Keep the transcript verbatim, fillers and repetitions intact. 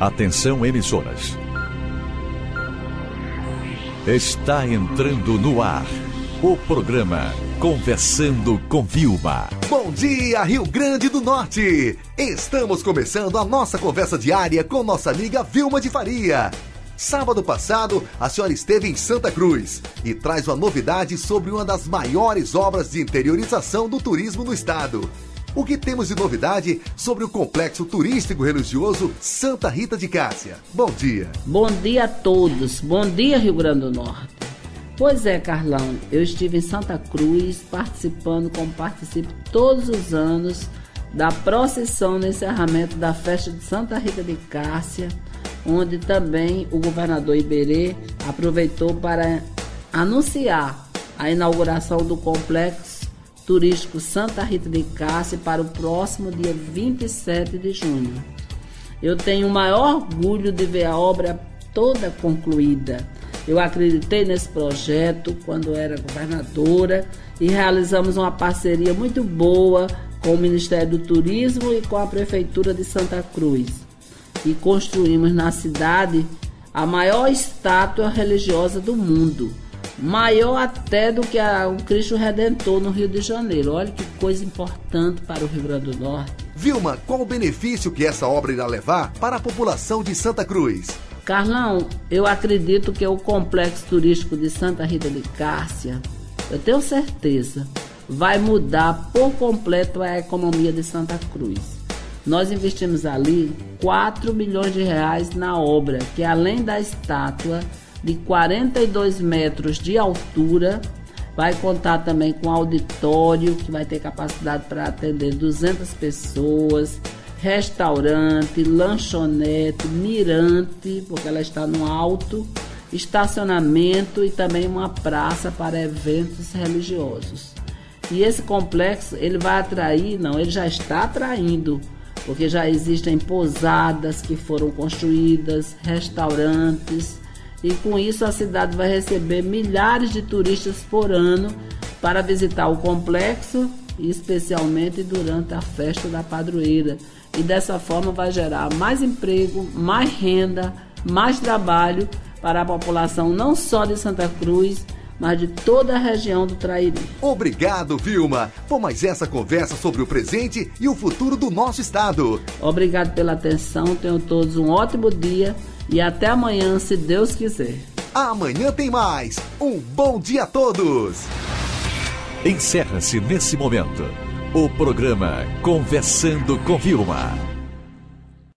Atenção, emissoras. Está entrando no ar o programa Conversando com Vilma. Bom dia, Rio Grande do Norte! Estamos começando a nossa conversa diária com nossa amiga Vilma de Faria. Sábado passado, a senhora esteve em Santa Cruz e traz uma novidade sobre uma das maiores obras de interiorização do turismo no estado. O que temos de novidade sobre o complexo turístico-religioso Santa Rita de Cássia? Bom dia. Bom dia a todos. Bom dia, Rio Grande do Norte. Pois é, Carlão, eu estive em Santa Cruz participando, como participo todos os anos, da procissão no encerramento da festa de Santa Rita de Cássia, onde também o governador Iberê aproveitou para anunciar a inauguração do complexo turístico Santa Rita de Cássia para o próximo dia vinte e sete de junho. Eu tenho o maior orgulho de ver a obra toda concluída. Eu acreditei nesse projeto quando era governadora e realizamos uma parceria muito boa com o Ministério do Turismo e com a Prefeitura de Santa Cruz. E construímos na cidade a maior estátua religiosa do mundo, maior até do que a, o Cristo Redentor no Rio de Janeiro. Olha que coisa importante para o Rio Grande do Norte. Vilma, qual o benefício que essa obra irá levar para a população de Santa Cruz? Carlão, eu acredito que o complexo turístico de Santa Rita de Cássia, eu tenho certeza, vai mudar por completo a economia de Santa Cruz. Nós investimos ali quatro milhões de reais na obra, que além da estátua de quarenta e dois metros de altura, vai contar também com auditório, que vai ter capacidade para atender duzentas pessoas, restaurante, lanchonete, mirante, porque ela está no alto, estacionamento e também uma praça para eventos religiosos. E esse complexo, ele vai atrair, não, ele já está atraindo, porque já existem pousadas que foram construídas, restaurantes, e com isso a cidade vai receber milhares de turistas por ano para visitar o complexo, especialmente durante a festa da padroeira. E dessa forma vai gerar mais emprego, mais renda, mais trabalho para a população não só de Santa Cruz, mas de toda a região do Trairi. Obrigado, Vilma, por mais essa conversa sobre o presente e o futuro do nosso estado. Obrigado pela atenção, tenham todos um ótimo dia e até amanhã, se Deus quiser. Amanhã tem mais. Um bom dia a todos. Encerra-se nesse momento o programa Conversando com Vilma.